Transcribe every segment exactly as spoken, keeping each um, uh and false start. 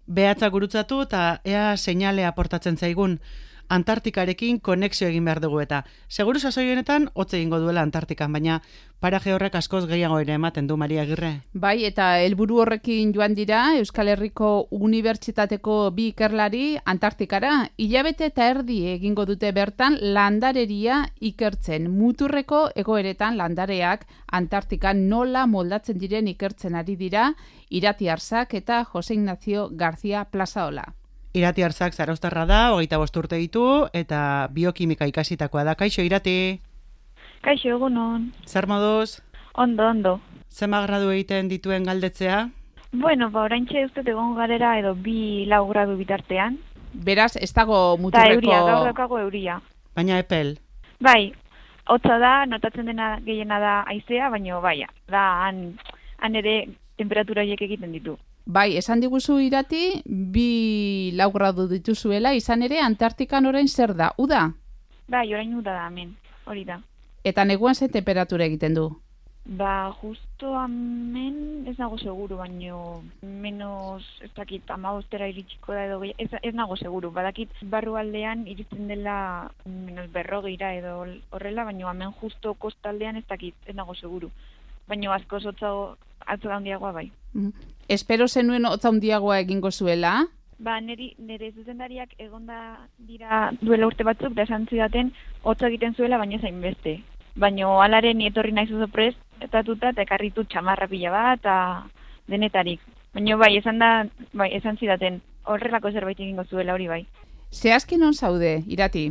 Behatza gurutzatu eta ea seinale aportatzen zaigun. Antartikarekin konexio egin behar dugu eta. Seguru sasoi honetan, hotz egingo duela Antartikan, baina paraje horrek askoz gehiago ere ematen du, Maria Agirre. Bai, eta helburu horrekin joan dira Euskal Herriko Unibertsitateko bi ikerlari Antartikara. Hilabete eta erdi egingo dute bertan landareria ikertzen. Muturreko egoeretan landareak Antartikan nola moldatzen diren ikertzen ari dira Irati Arzak eta Jose Ignacio García Plazaola. Irati Arzak zarauztarra da, hogeita bost urte ditu, eta biokimika ikasitakoa da. Kaixo, Irati? Kaixo, egunon. Zer moduz? Ondo, ondo. Zema gradu egiten dituen galdetzea? Bueno, ba, oraintxe uste egon garera edo bi lau gradu bitartean. Beraz, ez dago muturreko... Ta euria, gaur daukago euria. Baina epel? Bai, hotza da, notatzen dena gehiena da haizea, baina bai, da, han, han ere temperatura horiek egiten ditu. Bai, esan diguzu Irati, bi lau gradu dituzuela, izan ere Antartikan orain zer da, uda? Bai, orain uda da, hemen, hori da. Eta neguan ze temperatura egiten du? Ba, justo hemen ez nago seguru, baino menos, ez dakit, amabostera iritsiko da edo, ez, ez nago seguru, badakit barrualdean iritzen dela menos berrogeira edo horrela, baino hemen justo kostaldean ez dakit, ez nago seguru. Baino asko zotzago, atzo handiagoa bai. Mm. Espero zenuen hotza handiagoa egingo zuela? Ba, niri, nire zuzendariak egonda dira duela urte batzuk, da esan zidaten hotza egiten zuela, baina zain beste. Baina alare ni etorri nahi zuzo prest, eta tuta, eta ekarritu txamarra pila bat, eta denetarik. Baina bai, esan da, bai, esan zidaten horrelako zerbait egingo zuela hori bai. Zehazki non zaude, Irati?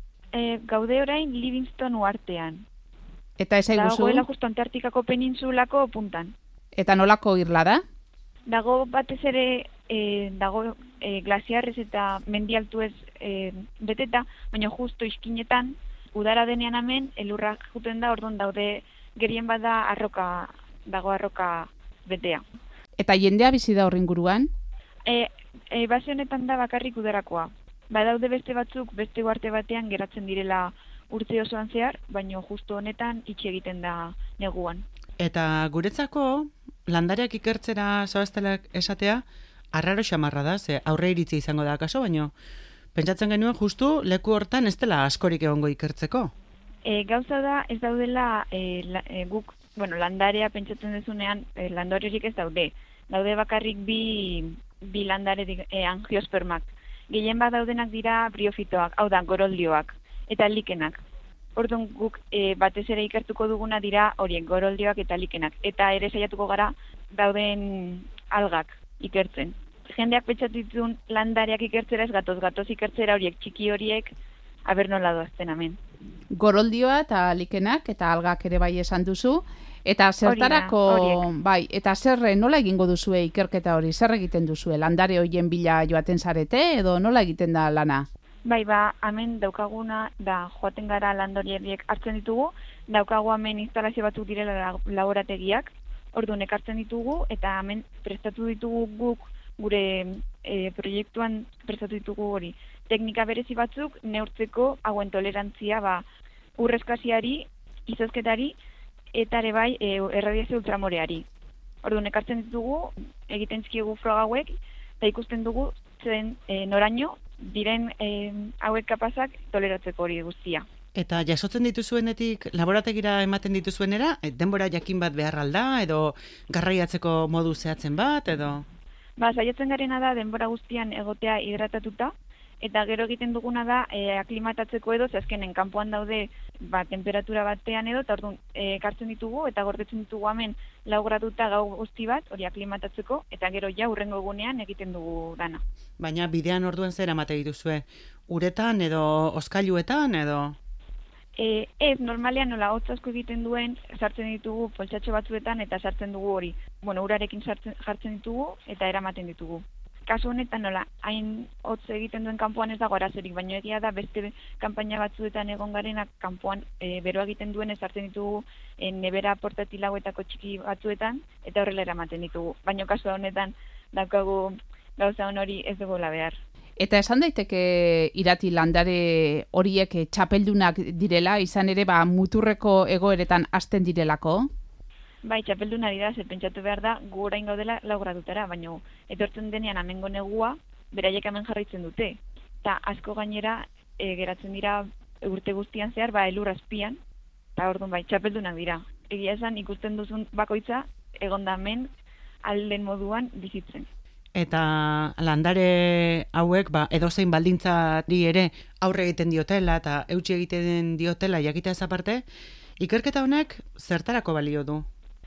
E, gaude orain Livingston uartean. Eta ez aiguzu? Dagoela justo Antartikako peninsulako puntan. Eta nolako irla da? Dago batez ere, e, dago e, glasiarrez eta mendi altuez e, beteta, baina justo iskinetan, udara denean hemen, elurrak juten da, orduan daude gerien bada arroka, dago arroka betea. Eta jendea bizi da horren guruan? E, e, base honetan da bakarrik udarakoa. Badaude beste batzuk, beste uarte batean geratzen direla urte osoan zehar, baina justo honetan itxi egiten da neguan. Eta guretzako, landareak ikertzera zoaztelak esatea, arraro xamarra da, ze aurre iritzi izango da akaso, baino pentsatzen genuen justu leku hortan ez dela askorik egongo ikertzeko. E, gauza da, ez daudela e, la, e, guk, bueno, landarea pentsatzen dezunean, e, landare horiek ez daude. Daude bakarrik bi, bi landare e, angiospermak. Gehien bat daudenak dira briofitoak, hau da, goroldioak, eta likenak. Orduan guk e, batez ere ikertuko duguna dira horiek goroldioak eta likenak. Eta ere saiatuko gara dauden algak ikertzen. Jendeak pentsatu dituen landareak ikertzera ez gatoz, gatoz ikertzera horiek txiki horiek aber nola doazten hemen. Goroldioa eta likenak eta algak ere bai esan duzu. Eta zertarako, bai, eta zerre nola egingo duzue ikerketa hori? Zer egiten duzue? Landare horien bila joaten zarete edo nola egiten da lana? Bai, ba, hemen daukaguna da joaten gara landoriek hartzen ditugu, daukagu hemen instalazio batzuk direla laborategiak, orduan ekartzen ditugu, eta hemen prestatu ditugu guk gure e, proiektuan prestatu ditugu hori. Teknika berezi batzuk neurtzeko hauen tolerantzia ba, urrezkasiari, izozketari, eta ere bai e, erradiazio ultramoreari. Orduan ekartzen ditugu, egiten zkiegu froga hauek, eta ikusten dugu zen e, noraino, diren eh, hauek kapazak toleratzeko hori guztia. Eta jasotzen dituzuenetik laborategira ematen dituzuenera, denbora jakin bat behar alda, edo garraiatzeko modu zehatzen bat, edo? Ba, saiatzen garena da denbora guztian egotea hidratatuta, eta gero egiten duguna da e, aklimatatzeko edo, zazkenen kanpoan daude ba, temperatura batean edo, eta orduan ekartzen ditugu, eta gordetzen ditugu hemen lau graduta gau guzti bat, hori aklimatatzeko, eta gero ja urrengo egunean egiten dugu dana. Baina bidean orduan zer amate dituzue? Uretan edo oskailuetan edo? E, ez, normalean nola hotz asko egiten duen, sartzen ditugu poltsatxo batzuetan eta sartzen dugu hori. Bueno, urarekin sartzen, jartzen ditugu eta eramaten ditugu. Kasu honetan nola, hain hotz egiten duen kanpoan ez dago arazorik, baina egia da beste kanpaina batzuetan egon garenak kanpoan e, beroa egiten duen sartzen ditugu e, nebera portatil hauetako txiki batzuetan eta horrela eramaten ditugu. Baina kasu honetan daukagu gauza hori ez dugula behar. Eta esan daiteke Irati landare horiek txapeldunak direla, izan ere ba muturreko egoeretan hasten direlako? Bai, txapeldun ari da, zer pentsatu behar da, gu orain gaudela lau gradutara, baina etortzen denean amengo negua, beraiek hemen jarraitzen dute. Eta asko gainera, e, geratzen dira urte guztian zehar, ba, elur azpian, eta orduan bai, txapeldunak dira. Egia esan ikusten duzun bakoitza, egonda hemen alden moduan bizitzen. Eta landare hauek, ba, edozein baldintzari ere aurre egiten diotela eta eutsi egiten diotela jakitea aparte, ikerketa honek zertarako balio du?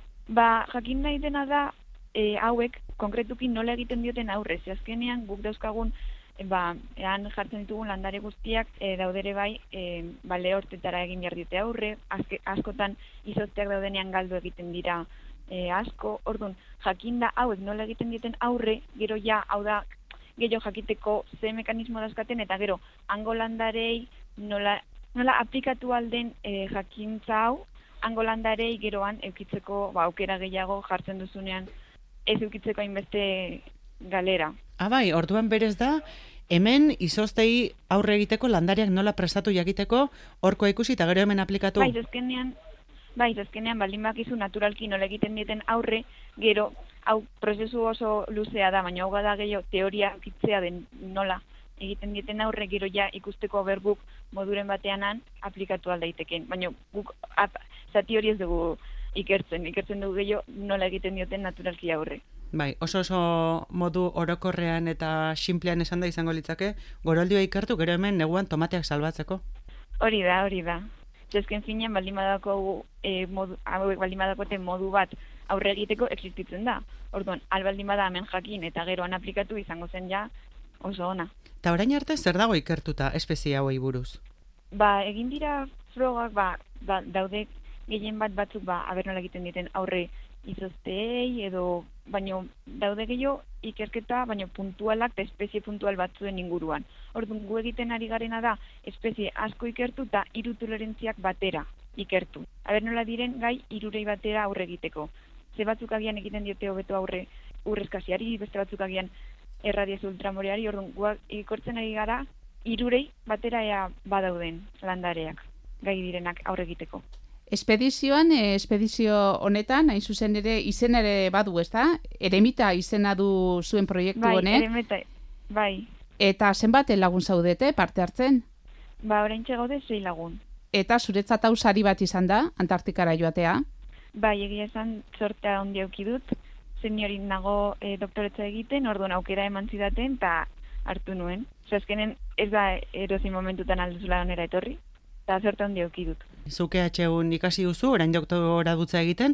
Ba, jakin nahi dena da, e, hauek konkretuki nola egiten dioten aurre. Ze azkenean guk dauzkagun, e, ba, ean jartzen ditugun landare guztiak e, daudere bai, e, ba, lehortetara egin behar dute aurre, azke, askotan izozteak daudenean galdu egiten dira e, asko. Orduan, jakinda hauek nola egiten dioten aurre, gero ja, hau da, gehiago jakiteko ze mekanismo dauzkaten, eta gero, hango landarei nola, nola aplikatu alden e, jakintza hau, hango landarei geroan eukitzeko ba, aukera gehiago jartzen duzunean ez eukitzeko hainbeste galera. Ah, bai, orduan berez da, hemen izoztei aurre egiteko landariak nola prestatu jakiteko horko ikusi eta gero hemen aplikatu? Bai, zezkenean, bai, zezkenean baldin bakizu naturalki nola egiten dieten aurre, gero hau prozesu oso luzea da, baina hau da gehiago teoria kitzea den nola egiten dieten aurre, gero ja ikusteko berbuk moduren bateanan aplikatu aldaiteken. Baina guk ap, zati hori ez dugu ikertzen, ikertzen dugu gehiago nola egiten dioten naturalki aurre. Bai, oso oso modu orokorrean eta sinplean esan da izango litzake, goroldioa ikertu gero hemen neguan tomateak salbatzeko. Hori da, hori da. Zezken finean baldin badako e, modu, hauek baldin badakote modu bat aurre egiteko existitzen da. Orduan, albaldin bada hemen jakin eta geroan aplikatu izango zen ja oso ona. Eta orain arte zer dago ikertuta espezie hauei buruz? Ba, egin dira frogak, ba, ba, daude gehien bat batzuk, ba, aber nola egiten diten aurre izozteei, edo, baino daude gehiago ikerketa, baino puntualak eta espezie puntual batzuen inguruan. Orduan, gu egiten ari garena da, espezie asko ikertu eta hiru tolerantziak batera ikertu. Aber nola diren gai hirurei batera aurre egiteko. Ze batzuk agian egiten diote hobeto aurre urrezkasiari, beste batzuk agian erradiaz ultramoreari, orduan, guak ikortzen ari gara, hirurei batera ea badauden landareak, gai direnak aurre egiteko. Espedizioan, eh, espedizio honetan, hain zuzen ere, izen ere badu, ez da? Eremita izena du zuen proiektu bai, honek. Eremita, bai. Eta zenbat lagun zaudete parte hartzen? Ba, oraintxe gaude sei lagun. Eta zuretzat hau sari bat izan da, Antartikara joatea? Bai, egia esan sortea ondia auki dut. Seniorin nago e, doktoretza egiten, orduan aukera eman zidaten, eta hartu nuen. Zazkenen ez da erozi momentutan alduzula onera etorri, eta sorte ondia auki dut. Zuke atxegun ikasi duzu, orain doktora dutza egiten,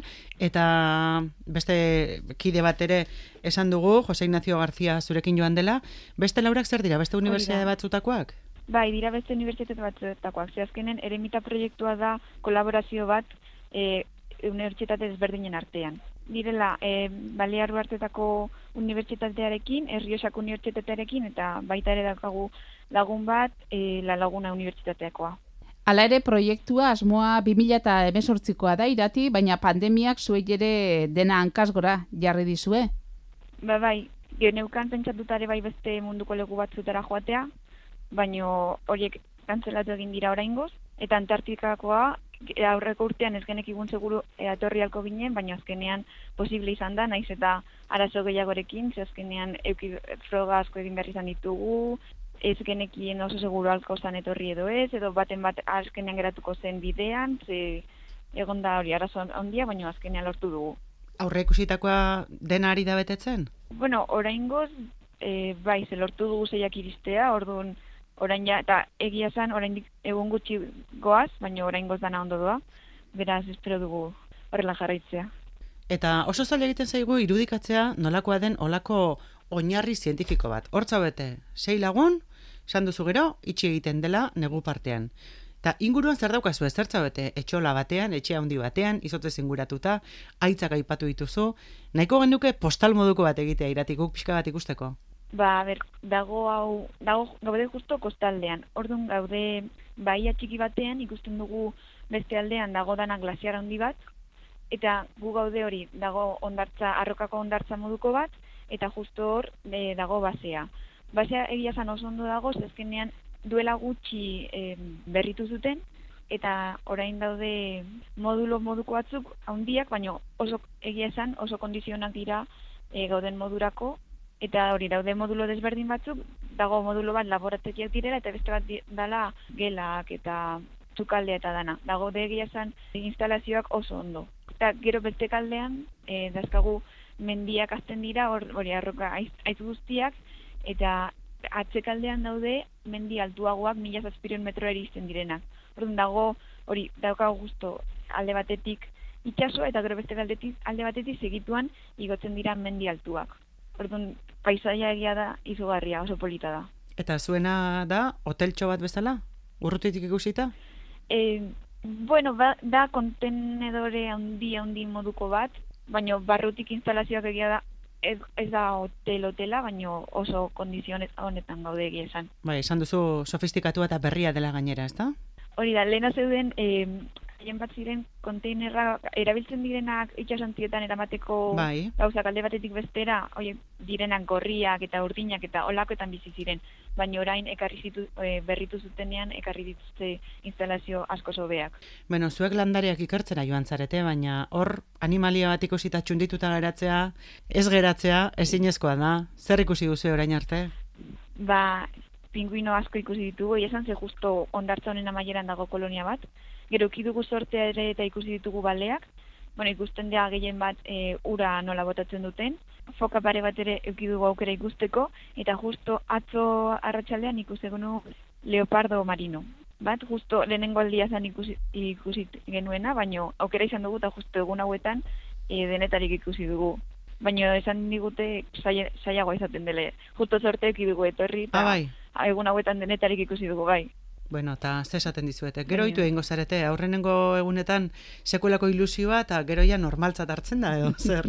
eta beste kide bat ere esan dugu, Jose Ignacio García zurekin joan dela, beste laurak zer dira, beste unibertsitate batzutakoak? Bai, dira beste unibertsitate batzutakoak. Zehazkenen, Eremita proiektua da kolaborazio bat e, unibertsitate desberdinen artean. Direla, e, Balear Uhartetako unibertsitatearekin, Errioxako unibertsitatearekin, eta baita ere daukagu lagun bat, e, La Laguna unibertsitateakoa. Hala ere, proiektua asmoa bi mila hemezortzikoa da irati, baina pandemiak zuei ere dena hankasgora jarri dizue? Ba bai, geneukan pentsatutare bai beste munduko leku batzutara joatea, baino horiek kantzelatu egin dira oraingoz, eta Antartikakoa aurreko urtean ez genekigun seguru etorri halko ginen, baina azkenean posible izan da, naiz eta arazo gehiagorekin, ze azkenean euki froga asko egin behar izan ditugu, ez genekien oso seguru halko zan etorri edo ez, edo baten bat azkenean geratuko zen bidean, ze egon da hori arazo handia, baina azkenean lortu dugu. Aurre ikusitakoa dena ari da betetzen? Bueno, oraingoz, e, bai, ze lortu dugu zeiak iristea, orduan orain ja, eta egia zan, oraindik egun gutxi goaz, baina oraingoz dana ondo doa, beraz espero dugu horrela jarraitzea. Eta oso zaila egiten zaigu irudikatzea nolakoa den olako oinarri zientifiko bat. Hortza bete, sei lagun, esan duzu gero, itxi egiten dela negu partean. Eta inguruan zer daukazu ez zertza bete, etxola batean, etxe handi batean, izotez inguratuta, aitzak aipatu dituzu, nahiko genuke postal moduko bat egitea iratikuk pixka bat ikusteko? Ba, ber, dago hau, dago gaude justo kostaldean. Orduan gaude baia txiki batean ikusten dugu beste aldean dago dana glaziar handi bat, eta gu gaude hori dago ondartza, arrokako ondartza moduko bat, eta justo hor e, dago basea. Basea egia zan oso ondo dago, zezkenean duela gutxi e, berritu zuten, eta orain daude modulo moduko batzuk handiak, baina oso egia esan oso kondizionak dira e, gauden modurako, eta hori daude modulo desberdin batzuk, dago modulo bat laborategiak direla, eta beste bat dela gelak eta sukaldea eta dana. Dago de egia esan instalazioak oso ondo. Eta gero beste kaldean, e, dazkagu mendiak azten dira, hori arroka aiz, aiz guztiak, eta atzekaldean daude mendi altuagoak mila zazpiron metroa iristen direnak. Orduan dago, hori, daukagu justo alde batetik itsasoa eta gero beste aldetik, alde batetik segituan igotzen dira mendi altuak. Orduan, paisaia egia da izugarria, oso polita da. Eta zuena da, hoteltxo bat bezala? Urrutitik ikusita? E, bueno, ba, da kontenedore handi handi moduko bat, baina barrutik instalazioak egia da, ez, ez da hotel-hotela, baina oso kondizionez honetan gaude egia esan. Bai, esan duzu sofistikatua eta berria dela gainera, ezta? Hori da, lehena zeuden, eh, haien bat ziren konteinerra erabiltzen direnak itxasantzietan eramateko bai. Gauzak alde batetik bestera, oie, direnak gorriak eta urdinak eta olakoetan bizi ziren, baina orain ekarri zitu, e, berritu zutenean ekarri dituzte instalazio asko sobeak. Bueno, zuek landariak ikertzera joan zarete, baina hor animalia bat ikusita txundituta geratzea, ez geratzea, ezinezkoa da. Zer ikusi duzu orain arte? Ba, pinguino asko ikusi ditugu, esan ze justo hondartza honen amaieran dago kolonia bat. Gero dugu sortea ere eta ikusi ditugu baleak. Bueno, ikusten dira gehien bat e, ura nola botatzen duten. Foka pare bat ere dugu aukera ikusteko. Eta justo atzo arratsaldean ikusi genu leopardo marino. Bat, justo lehenengo aldia zen ikusi, ikusi genuena, baina aukera izan dugu eta justo egun hauetan e, denetarik ikusi dugu. Baina esan digute saiagoa izaten dela. Justo sorte dugu etorri eta ah, bai. egun hauetan denetarik ikusi dugu bai. Bueno, eta ze esaten dizuete. Gero hitu egingo zarete, aurrenengo egunetan sekulako ilusioa eta gero ja normaltzat hartzen da edo zer?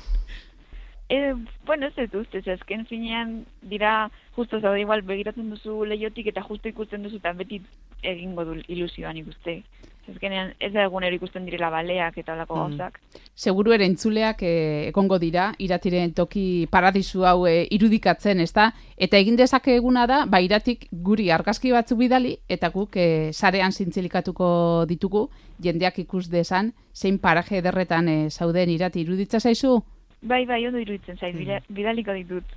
e, bueno, ez ez duzte, azken finean dira justo zaude igual begiratzen duzu lehiotik eta justo ikusten duzu eta beti egingo du ilusioan ikuste. Azkenean ez da egunero ikusten direla baleak eta olako mm. gauzak. Seguru ere entzuleak e, egongo dira, iratiren toki paradisu hau e, irudikatzen, ezta? Eta egin dezakeguna da, ba iratik guri argazki batzu bidali, eta guk e, sarean zintzilikatuko ditugu, jendeak ikus dezan, zein paraje ederretan e, zauden irati iruditza zaizu? Bai, bai, ondo iruditzen zait, mm. bidaliko ditut.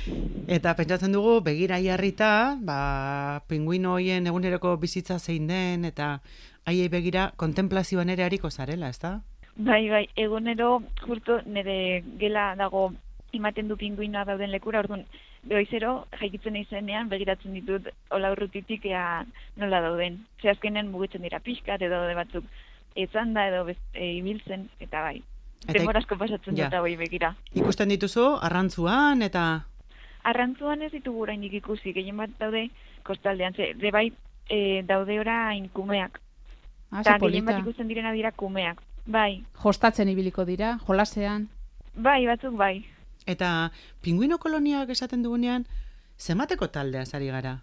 Eta pentsatzen dugu, begira jarrita, ba, pinguino hoien eguneroko bizitza zein den, eta haiei begira kontemplazioan ere hariko zarela, ezta? Bai, bai, egunero justo nire gela dago ematen du pinguinoa dauden lekura, orduan goizero jaikitzen izenean begiratzen ditut ola urrutitik ea nola dauden. Ze azkenean mugitzen dira pixkat edo daude batzuk etzanda edo e, ibiltzen, eta bai. Denbora asko pasatzen dut hori begira. Ikusten dituzu arrantzuan eta... Arrantzuan ez ditugu oraindik ikusi, gehien bat daude kostaldean, ze de bai e, daude orain kumeak. Ah, eta gehien bat ikusten direna dira kumeak, bai. Jostatzen ibiliko dira, jolasean? Bai, batzuk bai. Eta pinguino koloniak esaten dugunean, zemateko taldea zari gara?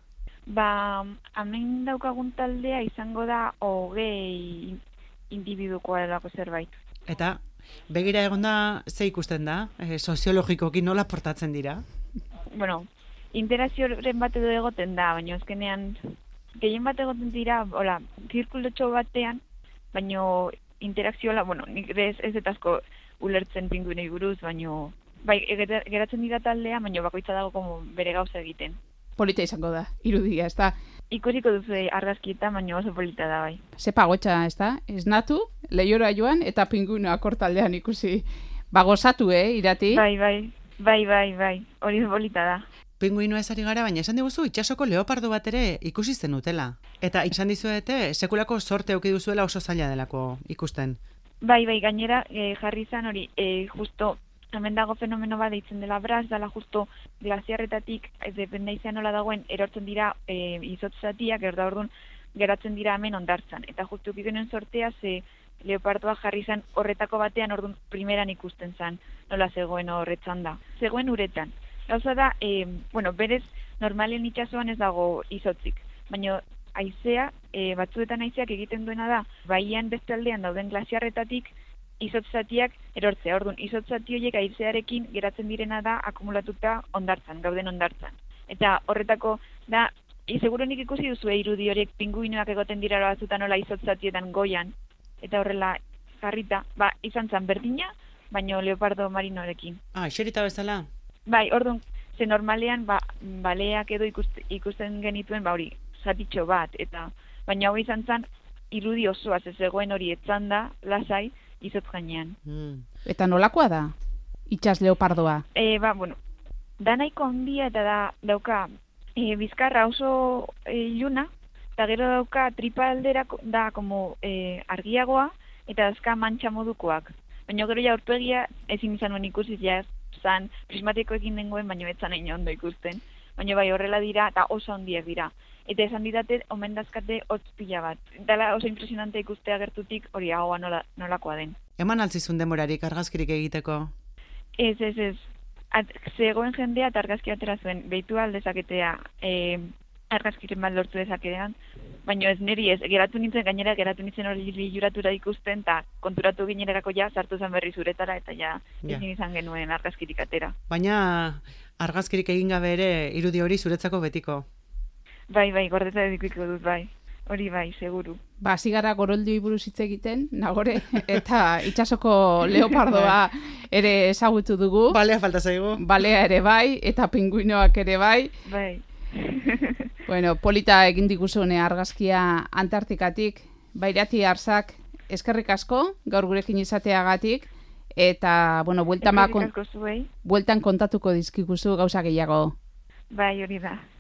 Ba, hemen daukagun taldea izango da hogei individukoa delako zerbait. Eta begira egon da, ze ikusten da? E, soziologikoki nola portatzen dira? Bueno, interazioaren bat edo egoten da, baina azkenean gehien bat egoten dira, hola, zirkulotxo batean, baina interakzioa, bueno, nik ez, ez etazko ulertzen pinguinei buruz, baina bai, geratzen dira taldea, baina bakoitza dago como bere gauza egiten. Polita izango da, irudia, ez da? Ikusiko duzu argazkietan, baina oso polita da, bai. Ze pagotxa, ez da? Esnatu, lehiora joan, eta pinguinoak hortaldean ikusi. Ba, gozatu, eh, irati? Bai, bai, bai, bai, bai, hori polita da. Pinguinoa ezari gara, baina esan diguzu itsasoko leopardo bat ere ikusi zenutela. Eta izan dizuete, sekulako sorte auki duzuela oso zaila delako ikusten. Bai, bai, gainera e, jarri izan hori, e, justo, hemen dago fenomeno bat deitzen dela braz, dela justo glaziarretatik, ez depende izan nola dagoen, erortzen dira e, izotzatiak, erda orduan geratzen dira hemen ondartzan. Eta justu ukikonen sortea, ze leopardoa jarri izan horretako batean, orduan primeran ikusten zen, nola zegoen horretzan da. Zegoen uretan. Gauza da, e, bueno, berez, normalen itsasoan ez dago izotzik, baina haizea, e, batzuetan haizeak egiten duena da, baian beste aldean dauden glaziarretatik, izotzatiak erortzea. Orduan, izotzati horiek haizearekin geratzen direna da akumulatuta ondartzan, gauden ondartzan. Eta horretako da, e, seguruenik ikusi duzu irudi horiek pinguinoak egoten dira batzutan nola izotzatietan goian, eta horrela jarrita, ba, izan zen berdina, baino leopardo marinorekin. Ah, eserita bezala? Bai, orduan, ze normalean, ba, baleak edo ikusten, ikusten genituen, ba hori, zatitxo bat, eta baina hau izan zen, irudi osoa, ze zegoen hori etzan da, lasai, izotz gainean. Mm. Eta nolakoa da? Itxas leopardoa. E, ba, bueno, da nahiko handia eta da, dauka, e, bizkarra oso e, iluna, eta gero dauka tripa aldera da, como, e, argiagoa, eta dazka mantxa modukoak. Baina gero ja aurpegia ezin izan nuen ikusi, ja zan prismatikoekin dengoen, baina ez zan egin ondo ikusten. Baina bai horrela dira, eta oso handiak dira. Eta esan ditate, omen dazkate hotz pila bat. Dala oso impresionante ikustea gertutik hori ahoa nola, nolakoa den. Eman altzizun demorarik argazkirik egiteko? Ez, ez, ez. At, zegoen jendea eta argazki atera zuen. Behitu aldezaketea e, argazkiren bat lortu dezakean. Baina ez niri ez, geratu nintzen, gainera geratu nintzen hori juratura ikusten, eta konturatu ginerako ja, sartu zen berri zuretara, eta ja, Ja. ezin izan genuen argazkirik atera. Baina argazkirik egin gabe ere irudi hori zuretzako betiko. Bai, bai, gordeta edukiko dut, bai. Hori bai, seguru. Ba, hasi gara goroldioi buruz hitz egiten, nagore, eta itsasoko leopardoa ere ezagutu dugu. Balea falta zaigu. Balea ere bai, eta pinguinoak ere bai. Bai. Bueno, polita egin diguzune argazkia Antartikatik, Bairati Arzak, eskerrik asko, gaur gurekin izateagatik, eta, bueno, bueltan, Eskerrik asko zuei. bueltan kontatuko dizkiguzu gauza gehiago. Bai, hori da.